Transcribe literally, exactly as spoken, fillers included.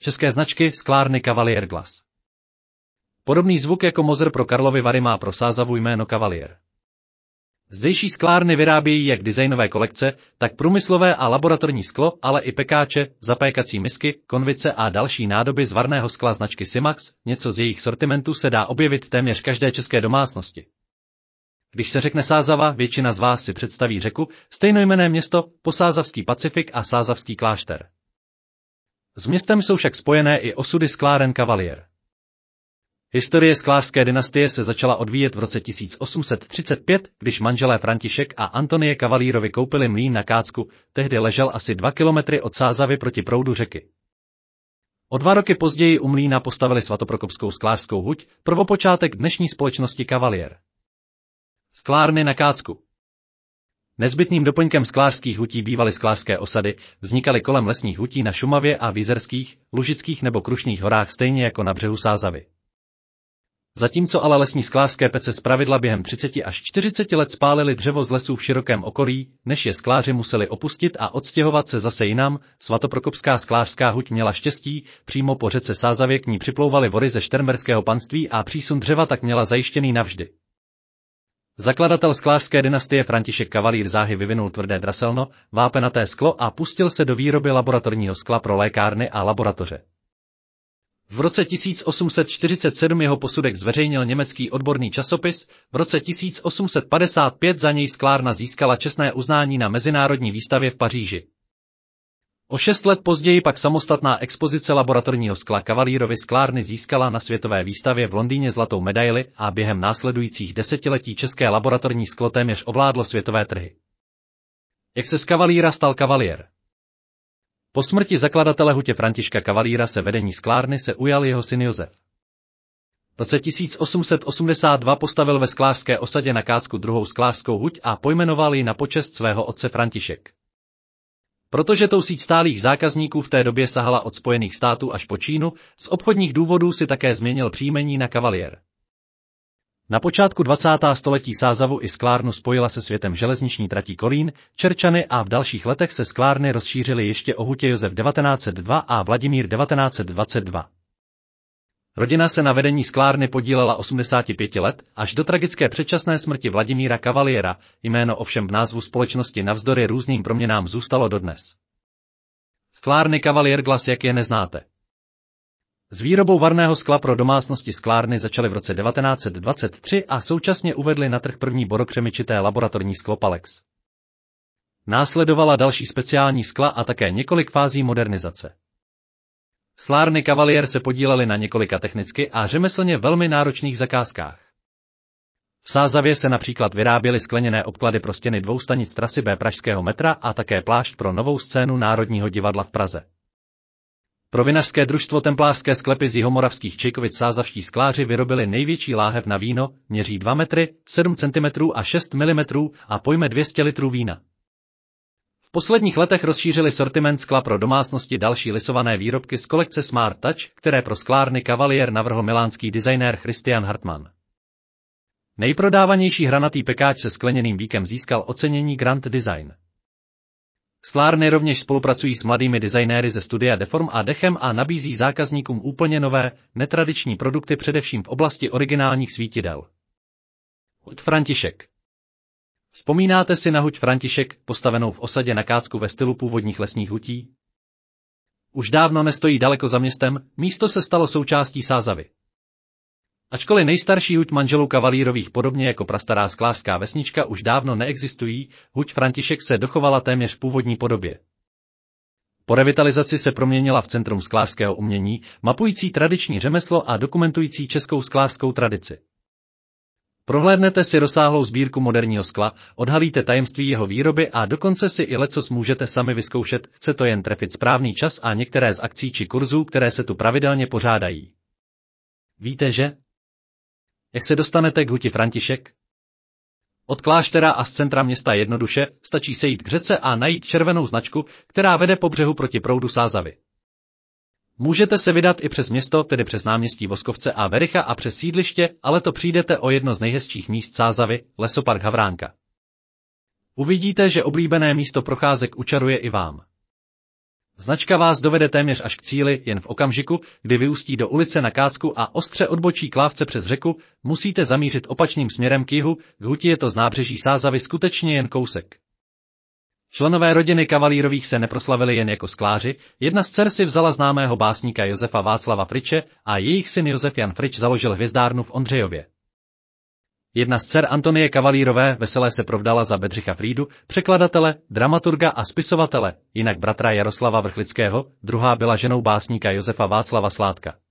české značky sklárny Cavalier Glass. Podobný zvuk jako Moser pro Karlovy Vary má pro Sázavu jméno Cavalier. Zdejší sklárny vyrábějí jak designové kolekce, tak průmyslové a laboratorní sklo, ale i pekáče, zapékací misky, konvice a další nádoby z varného skla značky Simax. Něco z jejich sortimentu se dá objevit téměř každé české domácnosti. Když se řekne Sázava, většina z vás si představí řeku, stejnojmenné město, posázavský Pacifik a sázavský klášter. S městem jsou však spojené i osudy skláren Cavalier. Historie sklářské dynastie se začala odvíjet v roce tisíc osm set třicet pět, když manželé František a Antonie Cavalierovi koupili mlýn na Kácku, tehdy ležel asi dva kilometry od Sázavy proti proudu řeky. O dva roky později u mlýna postavili svatoprokopskou sklářskou huť, prvopočátek dnešní společnosti Cavalier. Sklárny na Kácku. Nezbytným doplňkem sklářských hutí bývaly sklářské osady, vznikaly kolem lesních hutí na Šumavě a v Jizerských, Lužických nebo Krušných horách stejně jako na břehu Sázavy. Zatímco ale lesní sklářské pece zpravidla během třicet až čtyřicet let spálily dřevo z lesů v širokém okolí, než je skláři museli opustit a odstěhovat se zase jinam, svatoprokopská sklářská huť měla štěstí, přímo po řece Sázavě k ní připlouvaly vody ze šternberského panství a přísun dřeva tak měla zajištěný navždy. Zakladatel sklářské dynastie František Cavalier záhy vyvinul tvrdé draselno, vápenaté sklo a pustil se do výroby laboratorního skla pro lékárny a laboratoře. V roce tisíc osm set čtyřicet sedm jeho posudek zveřejnil německý odborný časopis, v roce tisíc osm set padesát pět za něj sklárna získala čestné uznání na mezinárodní výstavě v Paříži. O šest let později pak samostatná expozice laboratorního skla Cavalierovy sklárny získala na světové výstavě v Londýně zlatou medaili a během následujících desetiletí české laboratorní sklo téměř ovládlo světové trhy. Jak se z Cavaliera stal Cavalier? Po smrti zakladatele hutě Františka Cavaliera se vedení sklárny se ujal jeho syn Josef. V roce tisíc osm set osmdesát dva postavil ve sklářské osadě na Kácku druhou sklářskou huť a pojmenoval ji na počest svého otce František. Protože tou síť stálých zákazníků v té době sahala od Spojených států až po Čínu, z obchodních důvodů si také změnil příjmení na Cavalier. Na počátku dvacátého století Sázavu i sklárnu spojila se světem železniční tratí Kolín, Čerčany a v dalších letech se sklárny rozšířily ještě o hutě Josef devatenáct set dva a Vladimír devatenáct set dvacet dva. Rodina se na vedení sklárny podílela osmdesát pět let, až do tragické předčasné smrti Vladimíra Cavaliera, jméno ovšem v názvu společnosti navzdory různým proměnám zůstalo dodnes. Sklárny Cavalier Glass, jak je neznáte. S výrobou varného skla pro domácnosti sklárny začaly v roce devatenáct set dvacet tři a současně uvedly na trh první bodokřemičité laboratorní sklo Palex. Následovala další speciální skla a také několik fází modernizace. Sklárny Cavalier se podílely na několika technicky a řemeslně velmi náročných zakázkách. V Sázavě se například vyráběly skleněné obklady pro stěny dvou stanic trasy B pražského metra a také plášť pro novou scénu Národního divadla v Praze. Pro vinařské družstvo Templářské sklepy z Jihomoravských Čejkovic sázavští skláři vyrobili největší láhev na víno, měří dva metry, sedm centimetrů a šest milimetrů a pojme dvě stě litrů vína. V posledních letech rozšířili sortiment skla pro domácnosti další lisované výrobky z kolekce Smart Touch, které pro sklárny Cavalier navrhl milánský designér Christian Hartmann. Nejprodávanější hranatý pekáč se skleněným víkem získal ocenění Grand Design. Sklárny rovněž spolupracují s mladými designéry ze studia Deform a Dechem a nabízí zákazníkům úplně nové, netradiční produkty především v oblasti originálních svítidel. Huť František. Vzpomínáte si na huť František, postavenou v osadě na Kácku ve stylu původních lesních hutí? Už dávno nestojí daleko za městem, místo se stalo součástí Sázavy. Ačkoliv nejstarší huť manželů Cavalierových podobně jako prastará sklářská vesnička už dávno neexistují, huť František se dochovala téměř v původní podobě. Po revitalizaci se proměnila v centrum sklářského umění, mapující tradiční řemeslo a dokumentující českou sklářskou tradici. Prohlédnete si rozsáhlou sbírku moderního skla, odhalíte tajemství jeho výroby a dokonce si i lecos můžete sami vyzkoušet, chce to jen trefit správný čas a některé z akcí či kurzů, které se tu pravidelně pořádají. Víte, že? Jak se dostanete k huti František? Od kláštera a z centra města jednoduše, stačí sejít k řece a najít červenou značku, která vede po břehu proti proudu Sázavy. Můžete se vydat i přes město, tedy přes náměstí Voskovce a Vericha a přes sídliště, ale to přijdete o jedno z nejhezčích míst Sázavy, lesopark Havránka. Uvidíte, že oblíbené místo procházek učaruje i vám. Značka vás dovede téměř až k cíli, jen v okamžiku, kdy vyústí do ulice na Kácku a ostře odbočí k lávce přes řeku, musíte zamířit opačným směrem k jihu, k huti je to z nábřeží Sázavy skutečně jen kousek. Členové rodiny Kavalírových se neproslavili jen jako skláři, jedna z dcer si vzala známého básníka Josefa Václava Friče a jejich syn Josef Jan Frič založil hvězdárnu v Ondřejově. Jedna z dcer Antonie Kavalírové veselé se provdala za Bedřicha Frýdu, překladatele, dramaturga a spisovatele, jinak bratra Jaroslava Vrchlického, druhá byla ženou básníka Josefa Václava Sládka.